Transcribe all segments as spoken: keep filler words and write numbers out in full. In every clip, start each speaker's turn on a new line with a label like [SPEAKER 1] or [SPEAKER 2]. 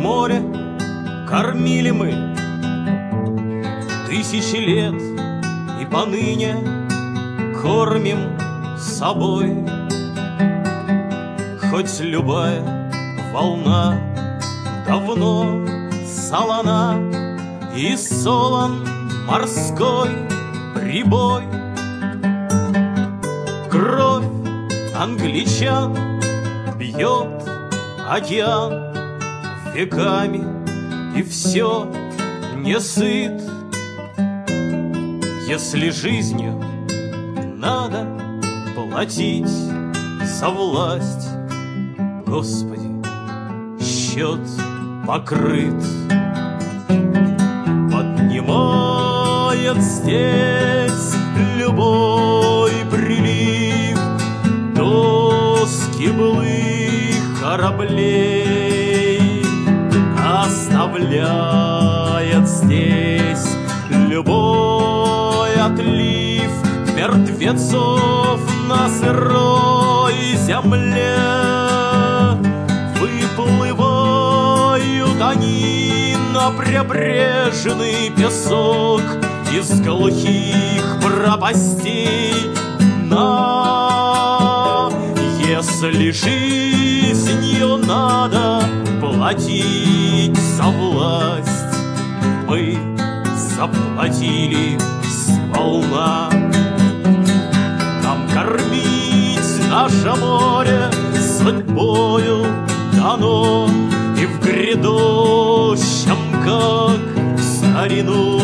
[SPEAKER 1] море кормили мы тысячи лет, и поныне кормим собой. Хоть любая волна давно солона, и солон морской прибой. Кровь англичан бьет океан веками, и все не сыт. Если жизнью надо платить за власть, Господи, счет покрыт. Поднимает здесь любой прилив доски былых кораблей, оставляет здесь любой отлив мертвецов на сырой земле. Выплывают они на прибрежный песок из глухих пропастей дна. Если жизнью надо платить за власть, мы заплатили сполна. Нам кормить наше море судьбою дано, и в грядущем, как в старину,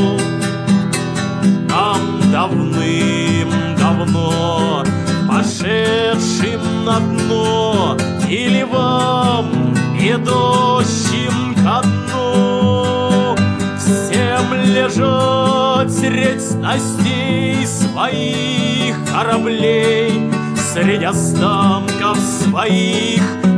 [SPEAKER 1] нам давным-давно пошедшим на дно, или вам, идущим ко дну, всем лежать средь снастей своих кораблей, среди останков своих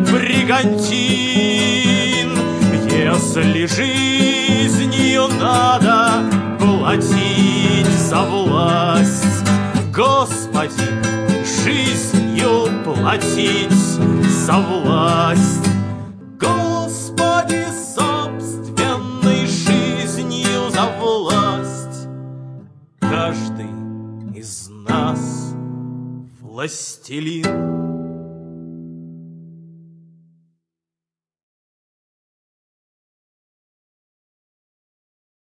[SPEAKER 1] бригантин. Если жизнью надо платить за власть, Господи, жизнью платить за власть. Господи, собственной жизнью за власть. Каждый из нас властелин.